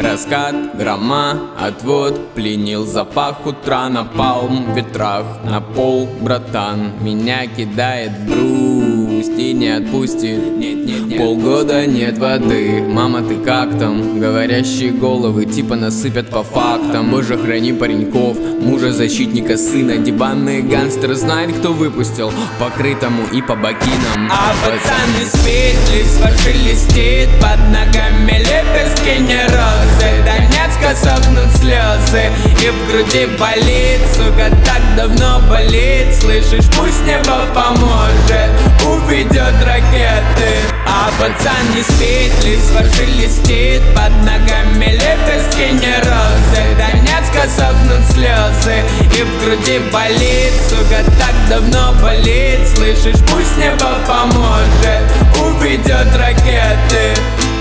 Раскат грома, отвод, пленил запах утра. Напалм в ветрах, на пол, братан, меня кидает в грусть и не отпустит. Полгода нет воды, мама, ты как там? Говорящие головы типа насыпят по фактам. Боже, храни пареньков, мужа, защитника, сына. Диванный гангстер знает, кто выпустил по крытому и по бокинам. А пацан не спит, листва шелестит, под ногами лепестки не розы. Донецка сохнут слезы, и в груди болит, сука, так давно болит. Слышишь, пусть небо поможет, уведет ракеты. А пацан не спит, листва шелестит, под ногами лепестки не розы. Донецка сохнут слезы, и в груди болит, сука, так давно болит. Слышишь, пусть небо поможет, уведет ракеты.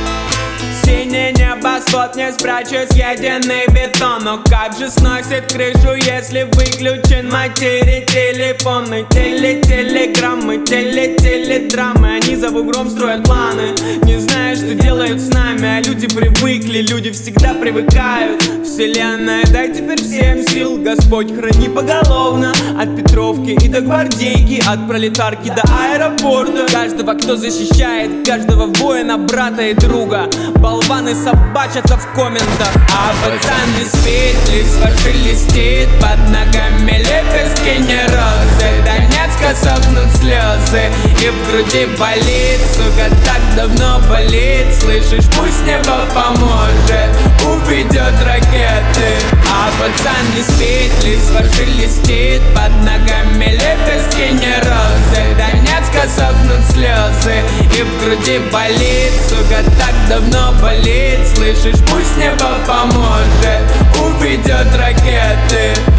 Синее небосвод не спрячет съеденный бетон. Но как же сносит крышу, если выключен материи телефоны? Телеграммы, теледрамы. Они за бугром строят планы, не зная, что делают с нами. А люди привыкли, люди всегда привыкают. Вселенная, дай теперь всем сил, Господь храни поголовно. От Петровки и до Гвардейки, от пролетарки до аэропорта. Каждого, кто защищает, каждого воина, брата и друга. Болваны собачатся в комментах. А пацан не спит, листва шелестит, под ногами лепестки не розы. Донецка сохнут слезы, и в груди болит, сука, так давно болит. Слышишь, пусть небо поможет, уведет ракеты. А пацан не спит, листва шелестит, под ногами лепестки не розы. Донецка сохнут слезы, и в груди болит, сука, так давно болит. Слышишь, пусть небо поможет, уведет ракеты.